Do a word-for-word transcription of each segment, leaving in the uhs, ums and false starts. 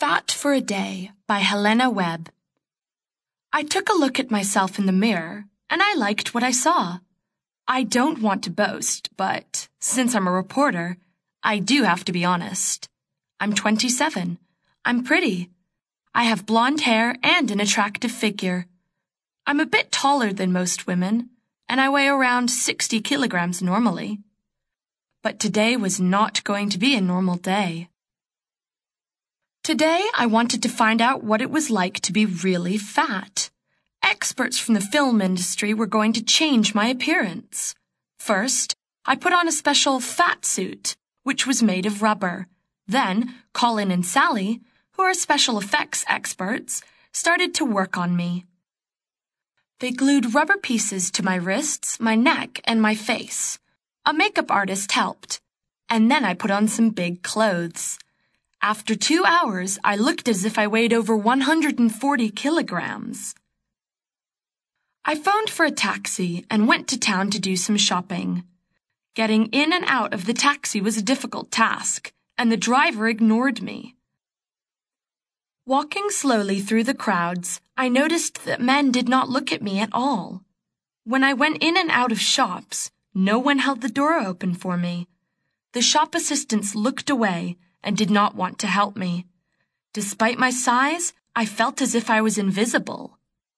Fat for a Day by Helena Webb. I took a look at myself in the mirror, and I liked what I saw. I don't want to boast, but since I'm a reporter, I do have to be honest. I'm twenty-seven. I'm pretty. I have blonde hair and an attractive figure. I'm a bit taller than most women, and I weigh around sixty kilograms normally. But today was not going to be a normal day. Today, I wanted to find out what it was like to be really fat. Experts from the film industry were going to change my appearance. First, I put on a special fat suit, which was made of rubber. Then, Colin and Sally, who are special effects experts, started to work on me. They glued rubber pieces to my wrists, my neck, and my face. A makeup artist helped. And then I put on some big clothes. After two hours, I looked as if I weighed over one hundred forty kilograms. I phoned for a taxi and went to town to do some shopping. Getting in and out of the taxi was a difficult task, and the driver ignored me. Walking slowly through the crowds, I noticed that men did not look at me at all. When I went in and out of shops, no one held the door open for me. The shop assistants looked away and did not want to help me. Despite my size, I felt as if I was invisible.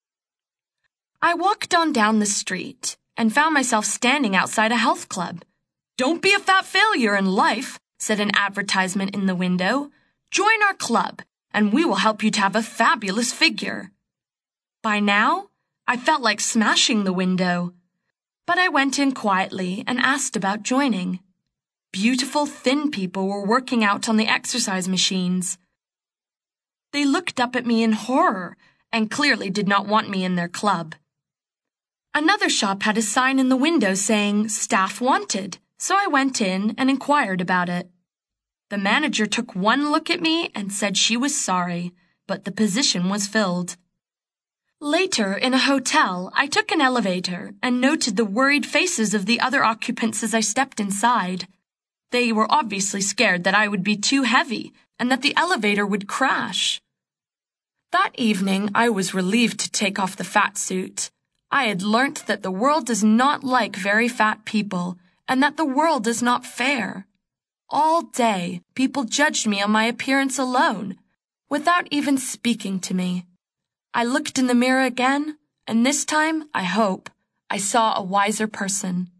I walked on down the street and found myself standing outside a health club. "Don't be a fat failure in life," said an advertisement in the window. "Join our club, and we will help you to have a fabulous figure." By now, I felt like smashing the window, but I went in quietly and asked about joining. Beautiful, thin people were working out on the exercise machines. They looked up at me in horror and clearly did not want me in their club. Another shop had a sign in the window saying, "Staff wanted," so I went in and inquired about it. The manager took one look at me and said she was sorry, but the position was filled. Later, in a hotel, I took an elevator and noted the worried faces of the other occupants as I stepped inside. They were obviously scared that I would be too heavy and that the elevator would crash. That evening, I was relieved to take off the fat suit. I had learnt that the world does not like very fat people and that the world is not fair. All day, people judged me on my appearance alone, without even speaking to me. I looked in the mirror again, and this time, I hope, I saw a wiser person.